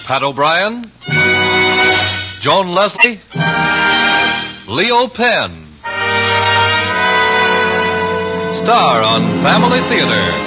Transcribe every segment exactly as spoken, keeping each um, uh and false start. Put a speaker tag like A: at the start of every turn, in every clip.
A: Pat O'Brien, Joan Leslie, Leo Penn. Star on Family Theater.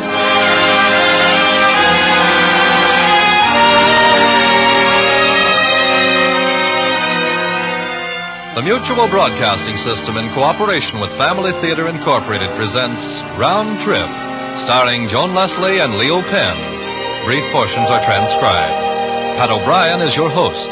A: The Mutual Broadcasting System, in cooperation with Family Theater Incorporated, presents Round Trip, starring Joan Leslie and Leo Penn. Brief portions are transcribed. Pat O'Brien is your host.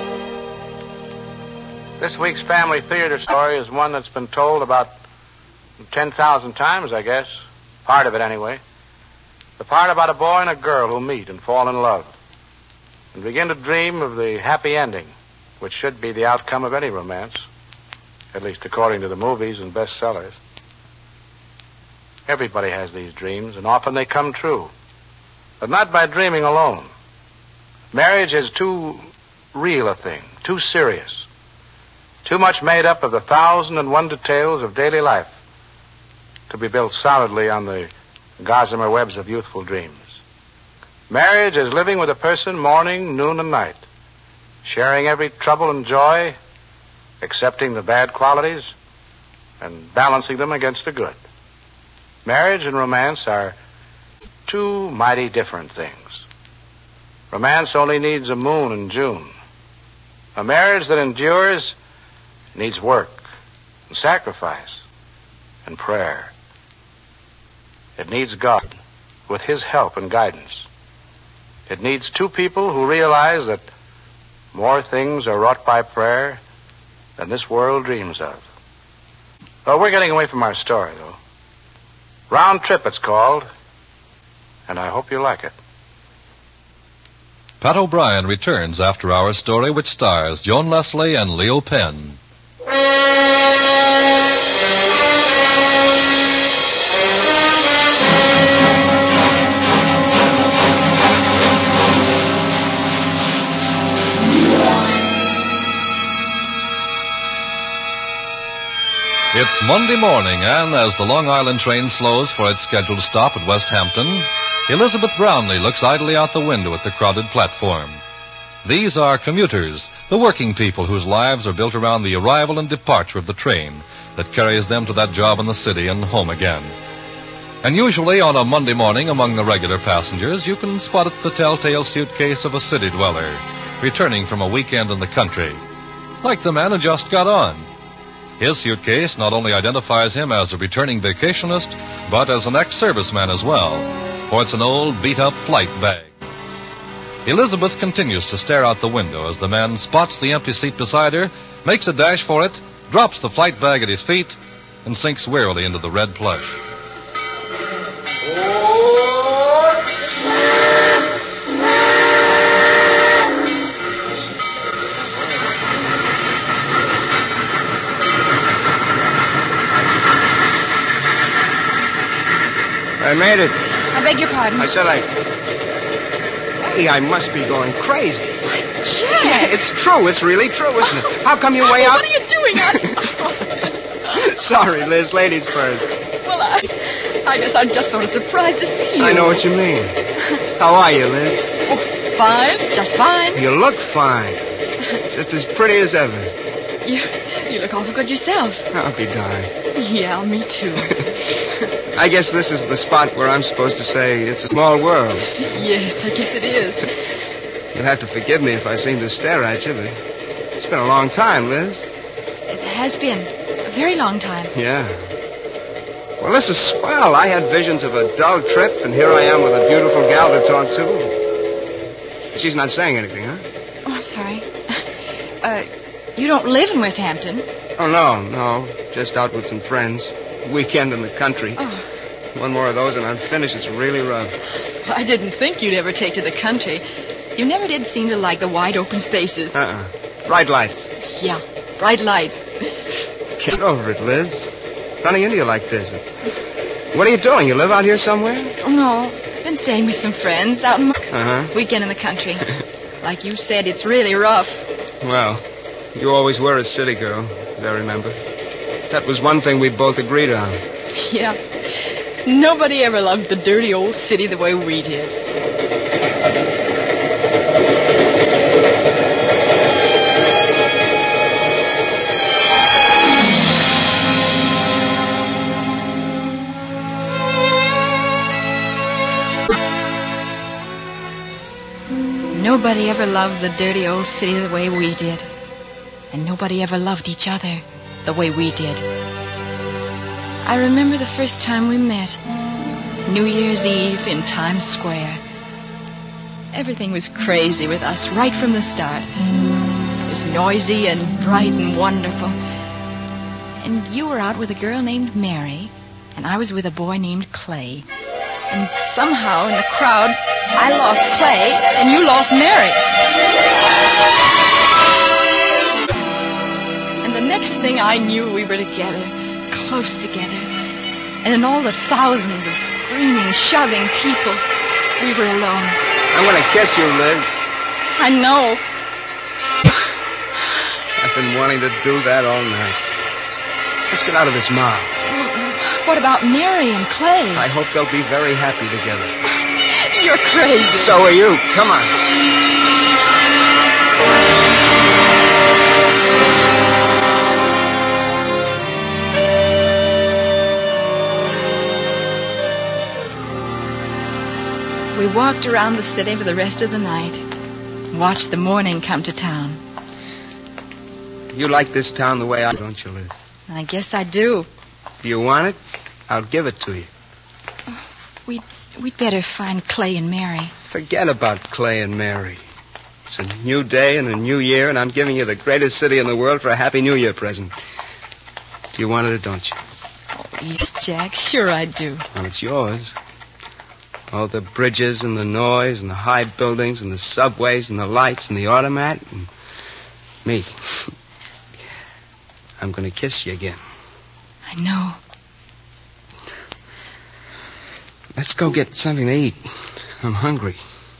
B: This week's Family Theater story is one that's been told about ten thousand times, I guess. Part of it, anyway. The part about a boy and a girl who meet and fall in love and begin to dream of the happy ending, which should be the outcome of any romance, at least according to the movies and bestsellers. Everybody has these dreams, and often they come true, but not by dreaming alone. Marriage is too real a thing, too serious, too much made up of the thousand and one details of daily life to be built solidly on the gossamer webs of youthful dreams. Marriage is living with a person morning, noon, and night, sharing every trouble and joy, accepting the bad qualities, and balancing them against the good. Marriage and romance are two mighty different things. Romance only needs a moon in June. A marriage that endures needs work and sacrifice and prayer. It needs God with His help and guidance. It needs two people who realize that more things are wrought by prayer than this world dreams of. Well, we're getting away from our story, though. Round Trip, it's called, and I hope you like it.
A: Pat O'Brien returns after our story, which stars Joan Leslie and Leo Penn. It's Monday morning, and as the Long Island train slows for its scheduled stop at West Hampton, Elizabeth Brownlee looks idly out the window at the crowded platform. These are commuters, the working people whose lives are built around the arrival and departure of the train that carries them to that job in the city and home again. And usually on a Monday morning among the regular passengers, you can spot the telltale suitcase of a city dweller returning from a weekend in the country, like the man who just got on. His suitcase not only identifies him as a returning vacationist, but as an ex-serviceman as well, for it's an old, beat-up flight bag. Elizabeth continues to stare out the window as the man spots the empty seat beside her, makes a dash for it, drops the flight bag at his feet, and sinks wearily into the red plush.
C: I made it.
D: I beg your pardon.
C: I said I... Hey, I must be going crazy.
D: Why, Jack.
C: Yeah, it's true. It's really true, isn't it? How come you're way out?
D: What are you doing? I...
C: Sorry, Liz. Ladies first.
D: Well, I... I guess I'm just sort of surprised to see you.
C: I know what you mean. How are you, Liz?
D: Oh, fine. Just fine.
C: You look fine. Just as pretty as ever.
D: You, you look awful good yourself.
C: I'll be darned.
D: Yeah, me too.
C: I guess this is the spot where I'm supposed to say it's a small world.
D: Yes, I guess it is.
C: You'll have to forgive me if I seem to stare at you, but it's been a long time, Liz.
D: It has been. A very long time.
C: Yeah. Well, this is swell. I had visions of a dull trip, and here I am with a beautiful gal to talk to. She's not saying anything, huh?
D: Oh, I'm sorry. Uh, you don't live in West Hampton?
C: Oh, no, no. Just out with some friends. Weekend in the country.
D: Oh.
C: One more of those and I'm finished. It's really rough.
D: Well, I didn't think you'd ever take to the country. You never did seem to like the wide open spaces.
C: Uh-uh. Bright lights.
D: Yeah, bright lights.
C: Get over it, Liz. Running into you like this. It's... What are you doing? You live out here somewhere?
D: Oh, no. Been staying with some friends out in...
C: Uh-huh.
D: Weekend in the country. Like you said, it's really rough.
C: Well, you always were a city girl, as I remember. That was one thing we both agreed on.
D: Yeah. Nobody ever loved the dirty old city the way we did. Nobody ever loved the dirty old city the way we did. And nobody ever loved each other the way we did. I remember the first time we met. New Year's Eve in Times Square. Everything was crazy with us right from the start. It was noisy and bright and wonderful. And you were out with a girl named Mary, and I was with a boy named Clay. And somehow in the crowd, I lost Clay, and you lost Mary. And the next thing I knew, we were together, close together. And in all the thousands of screaming, shoving people, we were alone.
C: I'm going to kiss you, Liz.
D: I know.
C: I've been wanting to do that all night. Let's get out of this mob.
D: What about Mary and Clay?
C: I hope they'll be very happy together.
D: You're crazy.
C: So are you. Come on.
D: We walked around the city for the rest of the night. Watched the morning come to town.
C: You like this town the way I do, don't you, Liz?
D: I guess I do.
C: If you want it, I'll give it to you.
D: We'd, we'd better find Clay and Mary.
C: Forget about Clay and Mary. It's a new day and a new year, and I'm giving you the greatest city in the world for a Happy New Year present. Do you want it or don't you?
D: Oh, yes, Jack. Sure I do.
C: Well, it's yours. All the bridges and the noise and the high buildings and the subways and the lights and the automat and me. I'm going to kiss you again.
D: I know.
C: Let's go get something to eat. I'm hungry.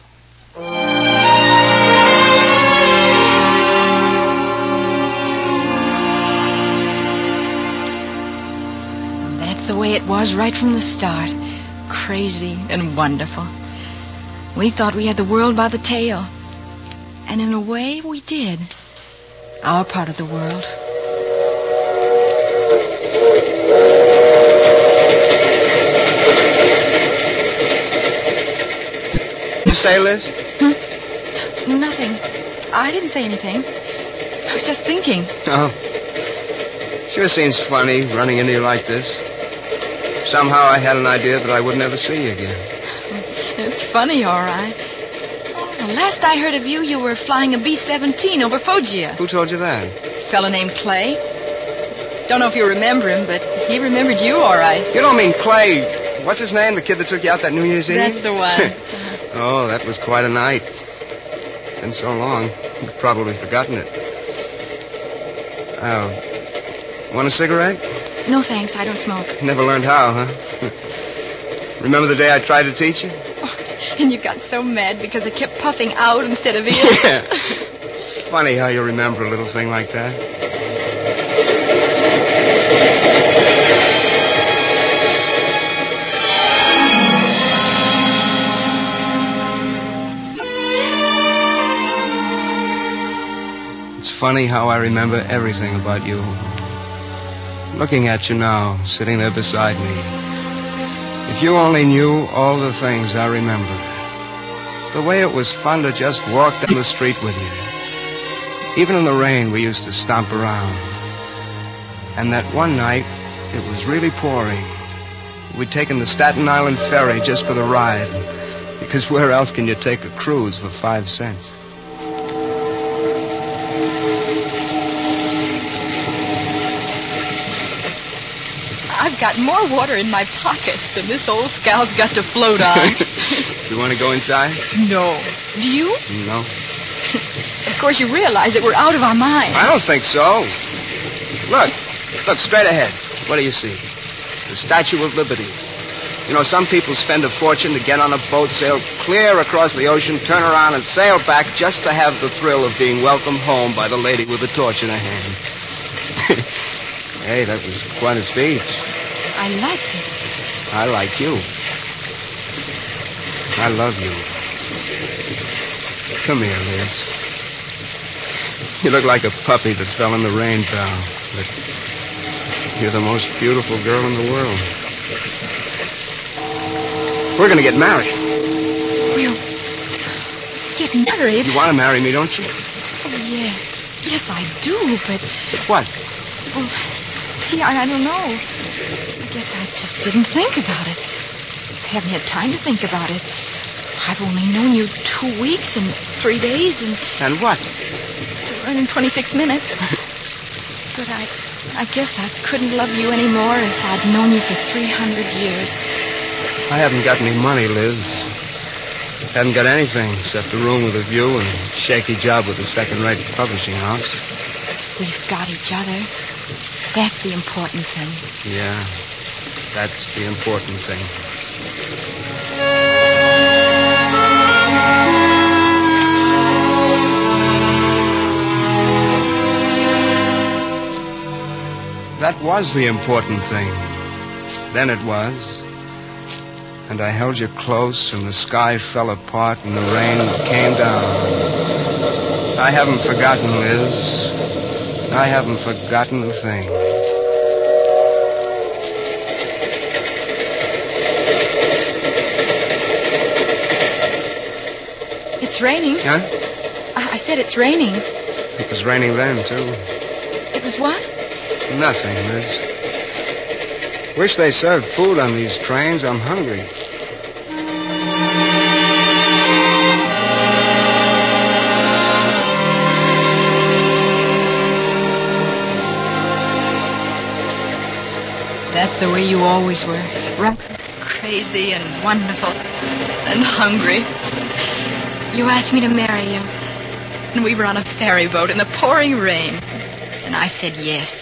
D: That's the way it was right from the start. Crazy and wonderful. We thought we had the world by the tail. And in a way, we did. Our part of the world.
C: You say, Liz?
D: Hmm? Nothing. I didn't say anything. I was just thinking.
C: Oh. Sure seems funny running into you like this. Somehow I had an idea that I would never see you again.
D: It's funny, all right. The last I heard of you, you were flying a B seventeen over Foggia.
C: Who told you that?
D: A fellow named Clay. Don't know if you remember him, but he remembered you all right.
C: You don't mean Clay. What's his name, the kid that took you out that New Year's Eve?
D: That's the one.
C: Oh, that was quite a night. Been so long, you've probably forgotten it. Oh, want a cigarette?
D: No, thanks. I don't smoke.
C: Never learned how, huh? Remember the day I tried to teach you?
D: Oh, and you got so mad because I kept puffing out instead of in.
C: Yeah. It's funny how you remember a little thing like that. It's funny how I remember everything about you. Looking at you now, sitting there beside me. If you only knew all the things I remember. The way it was fun to just walk down the street with you. Even in the rain, we used to stomp around. And that one night, it was really pouring. We'd taken the Staten Island ferry just for the ride. Because where else can you take a cruise for five cents?
D: I've got more water in my pockets than this old scow's got to float on.
C: You want to go inside?
D: No. Do you?
C: No.
D: Of course, you realize that we're out of our minds.
C: I don't think so. Look. Look, straight ahead. What do you see? The Statue of Liberty. You know, some people spend a fortune to get on a boat, sail clear across the ocean, turn around and sail back just to have the thrill of being welcomed home by the lady with a torch in her hand. Hey, that was quite a speech.
D: I liked it.
C: I like you. I love you. Come here, Liz. You look like a puppy that fell in the rain, pal. But you're the most beautiful girl in the world. We're going to get married.
D: We'll... get married.
C: You want to marry me, don't you?
D: Oh, yeah. Yes, I do, but...
C: But what?
D: Well, gee, I, I don't know. I guess I just didn't think about it. I haven't had time to think about it. I've only known you two weeks and three days and...
C: And what?
D: And in twenty-six minutes. But I... I guess I couldn't love you anymore if I'd known you for three hundred years.
C: I haven't got any money, Liz. Haven't got anything except a room with a view and a shaky job with a second-rate publishing house.
D: We've got each other. That's the important thing.
C: Yeah, that's the important thing. That was the important thing. Then it was. And I held you close, and the sky fell apart, and the rain came down. I haven't forgotten, Liz. I haven't forgotten a thing.
D: It's raining.
C: Huh?
D: I, I said it's raining.
C: It was raining then, too.
D: It was what?
C: Nothing, Liz. Wish they served food on these trains. I'm hungry.
D: That's the way you always were. Right? Crazy and wonderful and hungry. You asked me to marry you. And we were on a ferry boat in the pouring rain. And I said yes.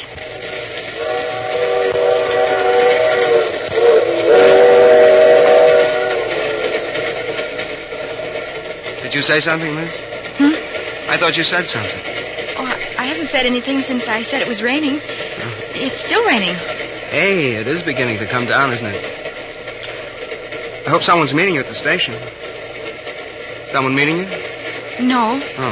C: Did you say something, Liz?
D: Hmm?
C: I thought you said something.
D: Oh, I haven't said anything since I said it was raining.
C: Oh.
D: It's still raining.
C: Hey, it is beginning to come down, isn't it? I hope someone's meeting you at the station. Someone meeting you?
D: No.
C: Oh.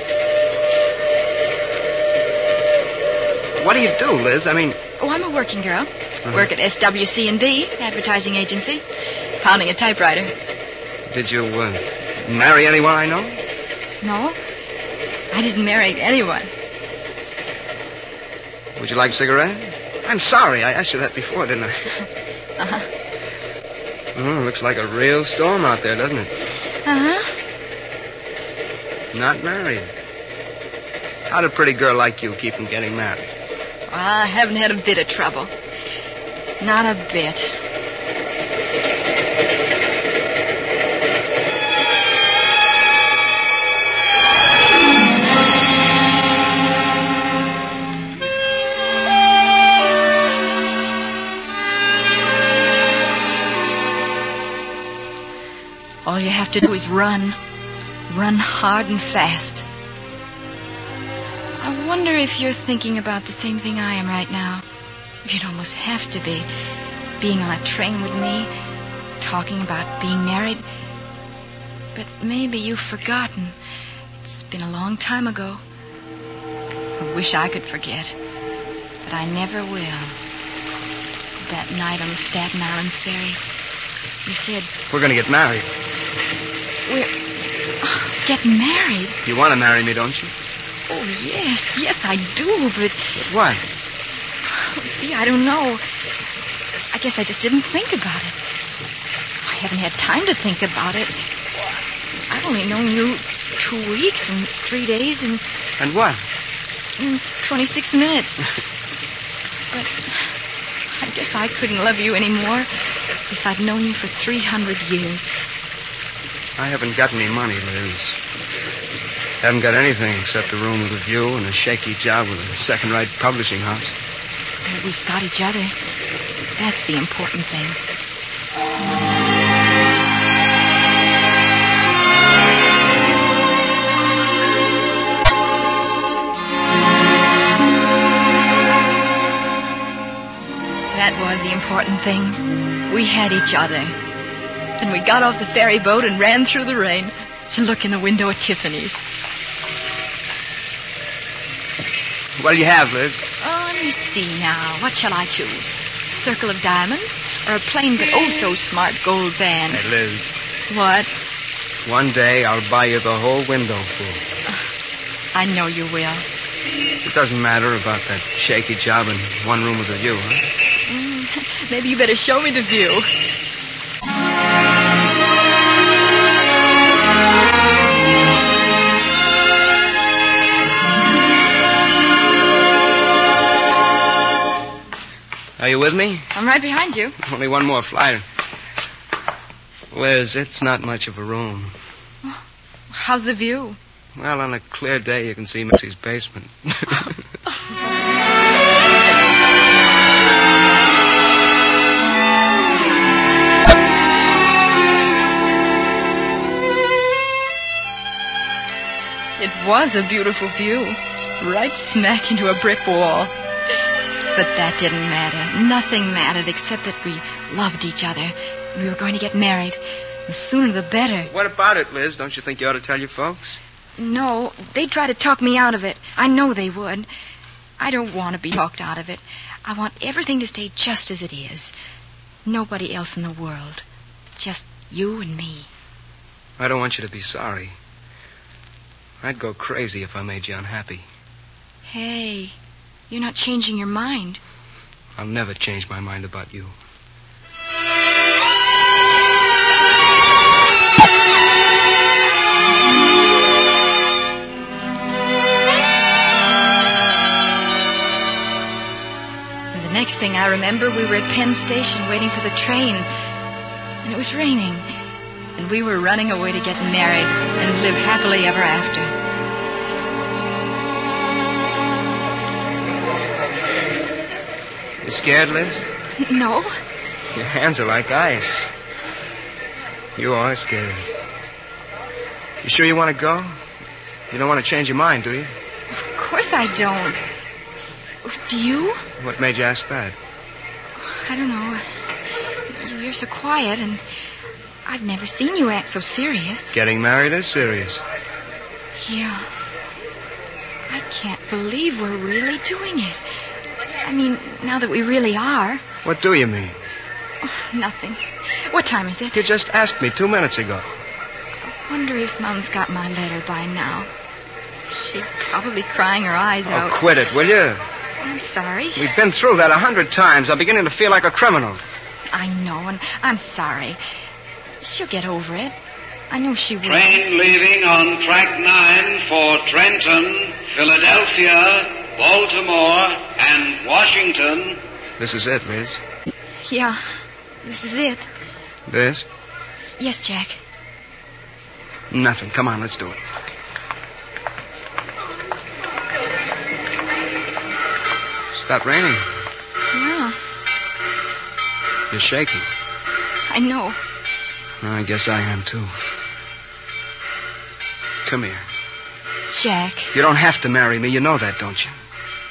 C: What do you do, Liz? I mean...
D: Oh, I'm a working girl.
C: Uh-huh.
D: Work at S W C and B, advertising agency. Pounding a typewriter.
C: Did you uh, marry anyone I know?
D: No. I didn't marry anyone.
C: Would you like a cigarette? I'm sorry. I asked you that before, didn't I?
D: Uh-huh.
C: Oh, looks like a real storm out there, doesn't it?
D: Uh-huh.
C: Not married. How'd a pretty girl like you keep from getting married?
D: Well, I haven't had a bit of trouble. Not a bit. All you have to do is run. Run hard and fast. I wonder if you're thinking about the same thing I am right now. You'd almost have to be. Being on a train with me, talking about being married. But maybe you've forgotten. It's been a long time ago. I wish I could forget. But I never will. That night on the Staten Island ferry, you said...
C: We're going to get married.
D: We're... Oh, get married?
C: You want to marry me, don't you?
D: Oh, yes. Yes, I do, but...
C: But what?
D: Oh, gee, I don't know. I guess I just didn't think about it. I haven't had time to think about it. I've only known you two weeks and three days and...
C: And what?
D: And twenty-six minutes. But I guess I couldn't love you anymore if I'd known you for three hundred years.
C: I haven't got any money, Liz. Haven't got anything except a room with a view and a shaky job with a second-rate publishing house.
D: But we've got each other. That's the important thing. That was the important thing. We had each other. And we got off the ferry boat and ran through the rain to look in the window at Tiffany's.
C: What do you have, Liz?
D: Oh, let me see now. What shall I choose? Circle of diamonds or a plain but oh so smart gold band?
C: Hey, Liz.
D: What?
C: One day I'll buy you the whole window full.
D: I know you will.
C: It doesn't matter about that shaky job in one room with a view, huh?
D: Mm, maybe you better show me the view.
C: Are you with me?
D: I'm right behind you.
C: Only one more flight. Liz, it's not much of a room.
D: How's the view?
C: Well, on a clear day, you can see Missy's basement.
D: It was a beautiful view. Right smack into a brick wall. But that didn't matter. Nothing mattered except that we loved each other. And we were going to get married. The sooner the better.
C: What about it, Liz? Don't you think you ought to tell your folks?
D: No, they'd try to talk me out of it. I know they would. I don't want to be talked out of it. I want everything to stay just as it is. Nobody else in the world. Just you and me.
C: I don't want you to be sorry. I'd go crazy if I made you unhappy.
D: Hey, you're not changing your mind.
C: I'll never change my mind about you.
D: And the next thing I remember, we were at Penn Station waiting for the train. And it was raining. And we were running away to get married and live happily ever after.
C: You scared, Liz?
D: No.
C: Your hands are like ice. You are scared. You sure you want to go? You don't want to change your mind, do you?
D: Of course I don't. Do you?
C: What made you ask that?
D: I don't know. You're so quiet, and I've never seen you act so serious.
C: Getting married is serious.
D: Yeah. I can't believe we're really doing it. I mean, now that we really are.
C: What do you mean?
D: Oh, nothing. What time is it?
C: You just asked me two minutes ago.
D: I wonder if Mom's got my letter by now. She's probably crying her eyes
C: Oh,
D: out.
C: quit it, will you?
D: I'm sorry.
C: We've been through that a hundred times. I'm beginning to feel like a criminal.
D: I know, and I'm sorry. She'll get over it. I know she will.
E: Train leaving on track nine for Trenton, Philadelphia, Baltimore, and Washington.
C: This is it, Liz.
D: Yeah, this is it.
C: This?
D: Yes, Jack.
C: Nothing. Come on, let's do it. Stop raining.
D: Yeah,
C: You're shaking.
D: I know.
C: I guess I am, too. Come here.
D: Jack.
C: You don't have to marry me. You know that, don't you?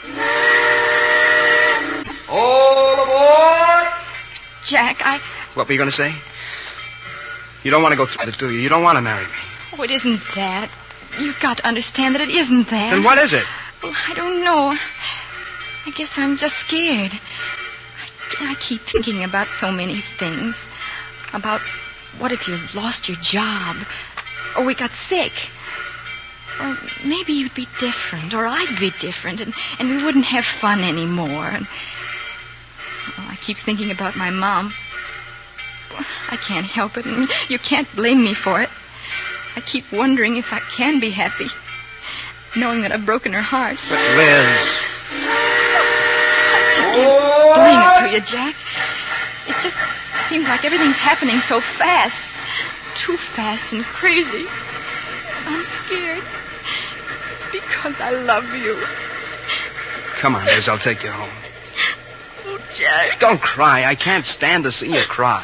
E: All aboard!
D: Jack, I...
C: What were you going to say? You don't want to go through it, do you? You don't want to marry me.
D: Oh, it isn't that. You've got to understand that it isn't that.
C: Then what is it?
D: Well, I don't know. I guess I'm just scared. I, I keep thinking about so many things. About what if you lost your job? Or we got sick? Or maybe you'd be different, or I'd be different, and, and we wouldn't have fun anymore. And oh, I keep thinking about my mom. I can't help it, and you can't blame me for it. I keep wondering if I can be happy, knowing that I've broken her heart.
C: But Liz...
D: I just can't explain it to you, Jack. It just seems like everything's happening so fast. Too fast and crazy. I'm scared. Because I love you.
C: Come on, Liz, I'll take you home.
D: Oh, Jack.
C: Don't cry. I can't stand to see you cry.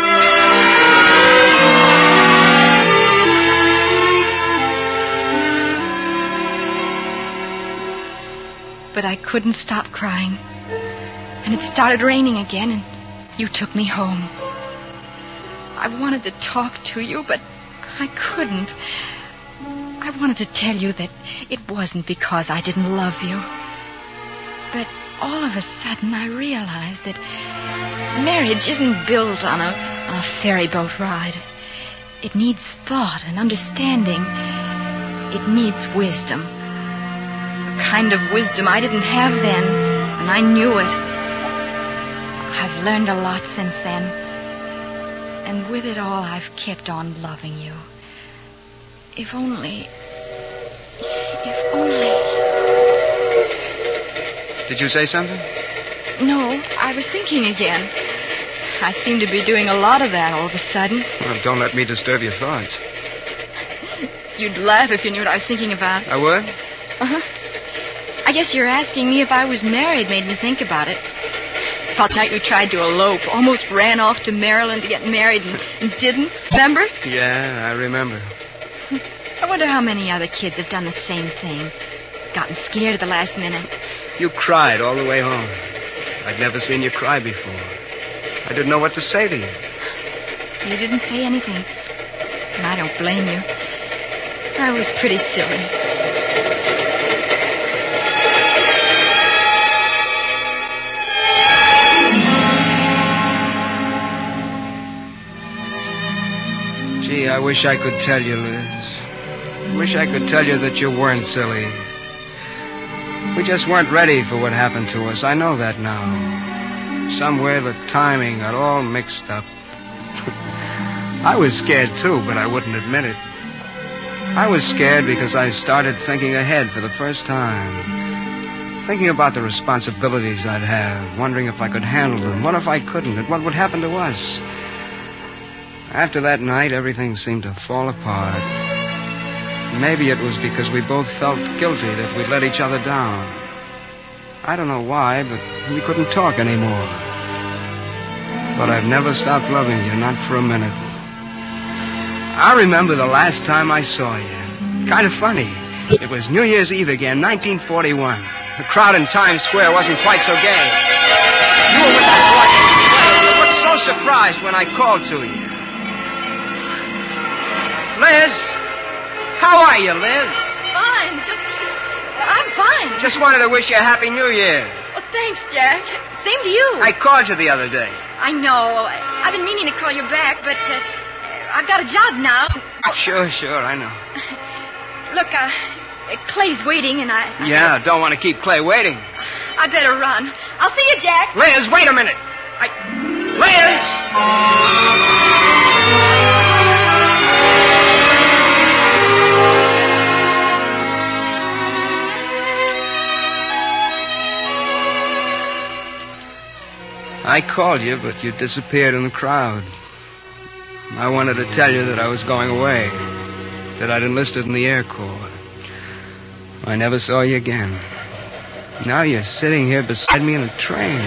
D: But I couldn't stop crying. And it started raining again, and you took me home. I wanted to talk to you, but I couldn't. I wanted to tell you that it wasn't because I didn't love you. But all of a sudden I realized that marriage isn't built on a, on a ferry boat ride. It needs thought and understanding. It needs wisdom. A kind of wisdom I didn't have then, and I knew it. I've learned a lot since then. And with it all, I've kept on loving you. If only... If only...
C: Did you say something?
D: No, I was thinking again. I seem to be doing a lot of that all of a sudden.
C: Well, don't let me disturb your thoughts.
D: You'd laugh if you knew what I was thinking about.
C: I would?
D: Uh-huh. I guess you're asking me if I was married made me think about it. About the night we tried to elope. Almost ran off to Maryland to get married and, and didn't. Remember?
C: Yeah, I remember.
D: I wonder how many other kids have done the same thing. Gotten scared at the last minute.
C: You cried all the way home. I'd never seen you cry before. I didn't know what to say to you.
D: You didn't say anything. And I don't blame you. I was pretty silly.
C: Gee, I wish I could tell you, Liz. I wish I could tell you that you weren't silly. We just weren't ready for what happened to us. I know that now. Somewhere the timing got all mixed up. I was scared, too, but I wouldn't admit it. I was scared because I started thinking ahead for the first time. Thinking about the responsibilities I'd have, wondering if I could handle them. What if I couldn't, and what would happen to us? After that night, everything seemed to fall apart. Maybe it was because we both felt guilty that we'd let each other down. I don't know why, but we couldn't talk anymore. But I've never stopped loving you, not for a minute. I remember the last time I saw you. Kind of funny. It was New Year's Eve again, nineteen forty-one. The crowd in Times Square wasn't quite so gay. You were with that boy. You looked so surprised when I called to you. Liz! How are you, Liz?
D: Fine, just... I'm fine.
C: Just wanted to wish you a Happy New Year.
D: Well, thanks, Jack. Same to you.
C: I called you the other day.
D: I know. I've been meaning to call you back, but uh, I've got a job now.
C: Sure, sure, I know.
D: Look, uh, Clay's waiting, and I... I
C: yeah, don't want to keep Clay waiting.
D: I better run. I'll see you, Jack.
C: Liz, wait a minute. I... Liz! I called you, but you disappeared in the crowd. I wanted to tell you that I was going away, that I'd enlisted in the Air Corps. I never saw you again. Now you're sitting here beside me in a train.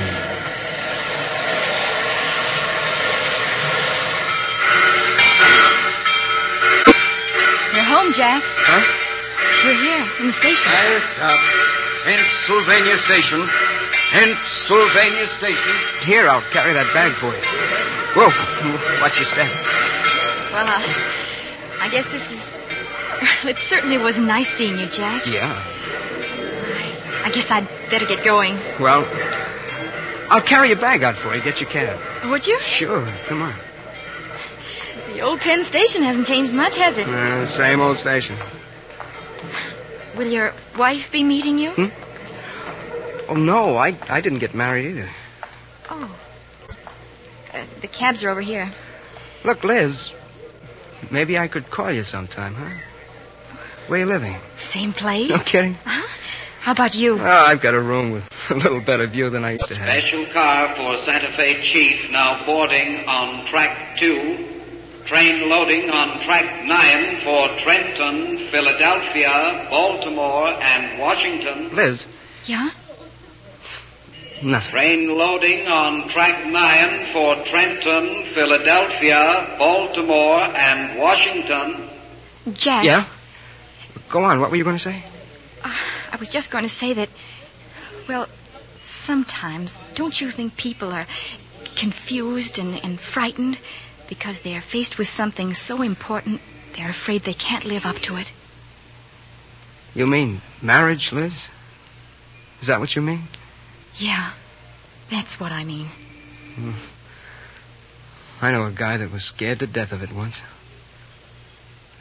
D: You're home, Jack.
C: Huh?
D: We're here, in the station.
E: Yes, uh, Pennsylvania Station. Pennsylvania Station.
C: Here, I'll carry that bag for you. Whoa, watch your step.
D: Well, uh, I guess this is... It certainly was nice seeing you, Jack.
C: Yeah.
D: I, I guess I'd better get going.
C: Well, I'll carry your bag out for you. Get your cab.
D: Would you?
C: Sure, come on.
D: The old Penn Station hasn't changed much, has it?
C: Uh, same old station.
D: Will your wife be meeting you?
C: Hmm? Oh, no, I, I didn't get married either.
D: Oh. Uh, the cabs are over here.
C: Look, Liz, maybe I could call you sometime, huh? Where are you living?
D: Same place?
C: No kidding.
D: Huh? How about you?
C: Oh, I've got a room with a little better view than I used to have.
E: Special car for Santa Fe Chief now boarding on track two. Train loading on track nine for Trenton, Philadelphia, Baltimore, and Washington.
C: Liz?
D: Yeah?
C: Nothing.
E: Train loading on track nine for Trenton, Philadelphia, Baltimore, and Washington.
D: Jack?
C: Yeah? Go on. What were you going to say?
D: Uh, I was just going to say that, well, sometimes don't you think people are confused and, and frightened because they are faced with something so important they're afraid they can't live up to it?
C: You mean marriage, Liz? Is that what you mean?
D: Yeah, that's what I mean.
C: Hmm. I know a guy that was scared to death of it once.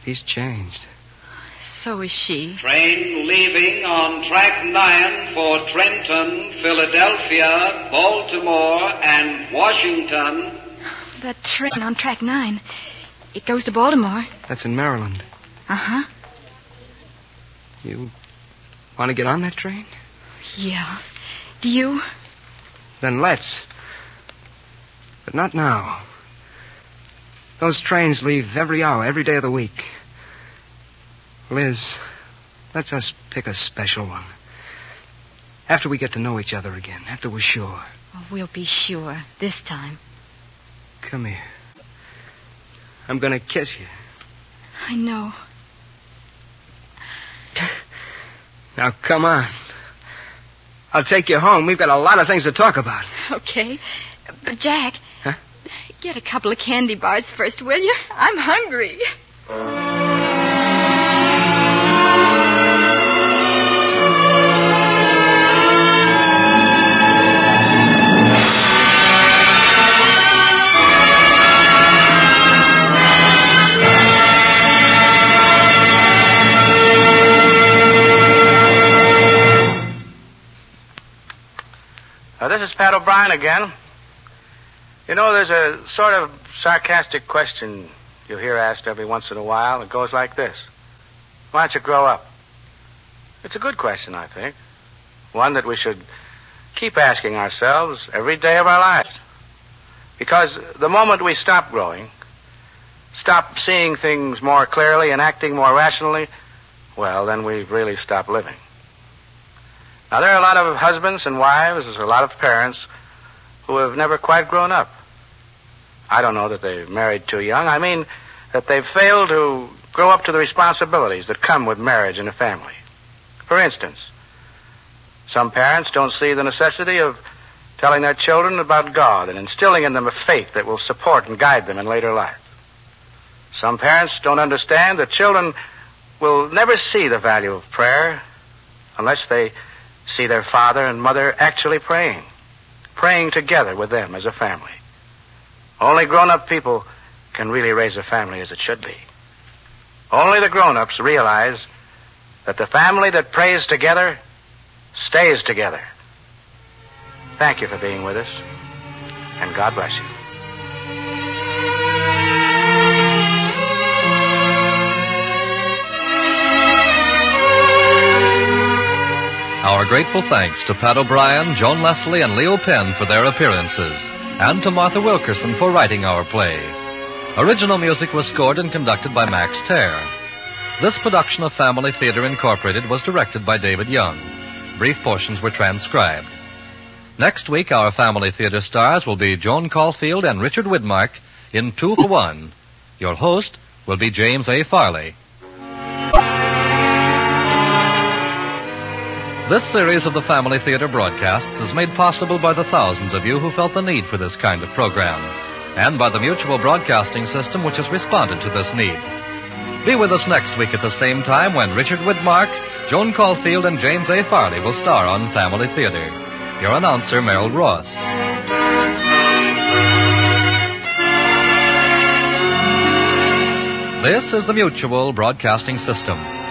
C: He's changed.
D: So is she.
E: Train leaving on track nine for Trenton, Philadelphia, Baltimore, and Washington.
D: That train on track nine. It goes to Baltimore.
C: That's in Maryland.
D: Uh-huh.
C: You want to get on that train?
D: Yeah. Do you?
C: Then let's. But not now. Those trains leave every hour, every day of the week. Liz, let's us pick a special one. After we get to know each other again, after we're sure.
D: Oh, we'll be sure this time.
C: Come here. I'm going to kiss you.
D: I know.
C: Now, come on. I'll take you home. We've got a lot of things to talk about.
D: Okay. But, Jack...
C: Huh?
D: Get a couple of candy bars first, will you? I'm hungry.
B: Uh, this is Pat O'Brien again. You know, there's a sort of sarcastic question you'll hear asked every once in a while. It goes like this. Why don't you grow up? It's a good question, I think. One that we should keep asking ourselves every day of our lives. Because the moment we stop growing, stop seeing things more clearly and acting more rationally, well, then we've really stopped living. Now, there are a lot of husbands and wives, there's a lot of parents who have never quite grown up. I don't know that they've married too young. I mean that they've failed to grow up to the responsibilities that come with marriage and a family. For instance, some parents don't see the necessity of telling their children about God and instilling in them a faith that will support and guide them in later life. Some parents don't understand that children will never see the value of prayer unless they see their father and mother actually praying, praying together with them as a family. Only grown-up people can really raise a family as it should be. Only the grown-ups realize that the family that prays together stays together. Thank you for being with us, and God bless you.
A: Our grateful thanks to Pat O'Brien, Joan Leslie, and Leo Penn for their appearances, and to Martha Wilkerson for writing our play. Original music was scored and conducted by Max Terr. This production of Family Theater Incorporated was directed by David Young. Brief portions were transcribed. Next week, our Family Theater stars will be Joan Caulfield and Richard Widmark in Two for One. Your host will be James A. Farley. This series of the Family Theater broadcasts is made possible by the thousands of you who felt the need for this kind of program, and by the Mutual Broadcasting System, which has responded to this need. Be with us next week at the same time when Richard Widmark, Joan Caulfield, and James A. Farley will star on Family Theater. Your announcer, Merrill Ross. This is the Mutual Broadcasting System.